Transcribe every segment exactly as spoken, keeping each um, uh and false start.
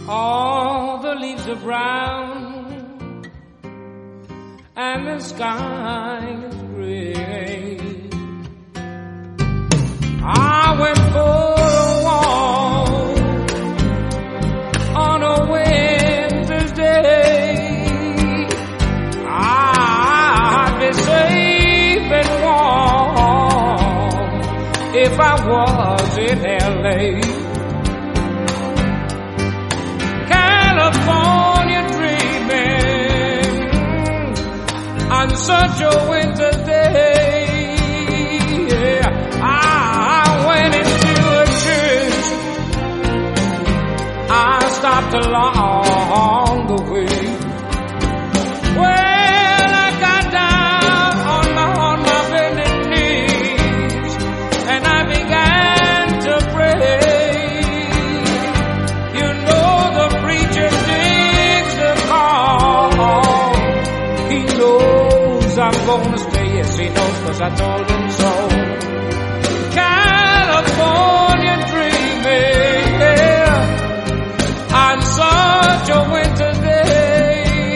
All the leaves are brown and the sky is gray. I went for a walk on a winter's day. I'd be safe and warm if I was in L A. California dreaming on such a winter day. Yeah, I went into a church. I stopped along the way. Well, I got down on my on my bended knees and I began to pray. You know the preacher digs the call. He knows I'm gonna stay. Yes, he knows, 'cause I told him so. California dreaming, yeah, on such a winter day.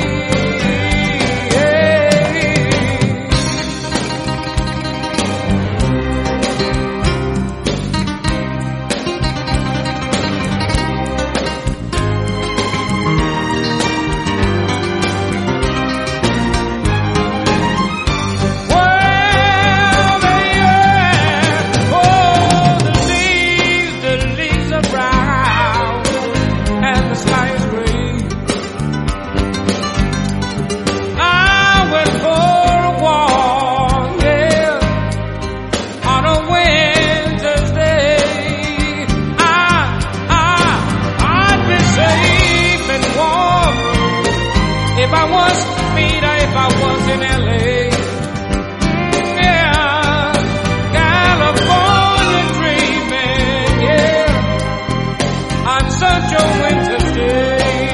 If I was Peter, if I was in L A, yeah, California dreaming, yeah, on such a winter's day,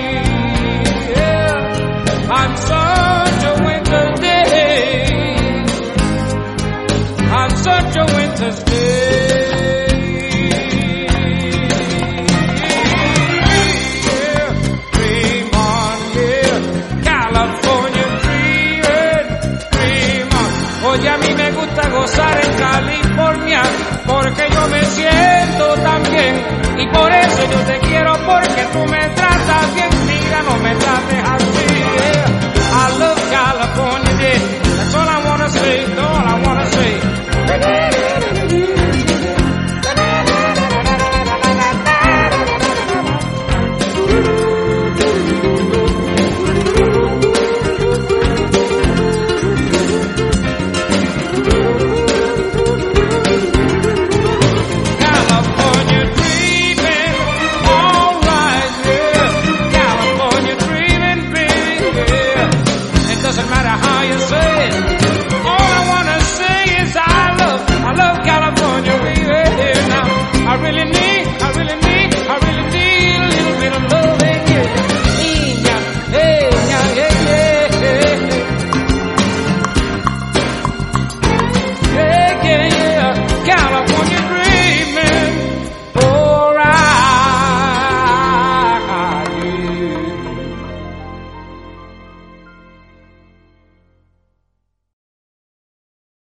yeah, on such a winter's day, on such a winter's day. Oye, a mí me gusta gozar en California porque yo me siento tan bien y por eso yo te quiero, porque tú me tratas bien. Mira, no me trates así.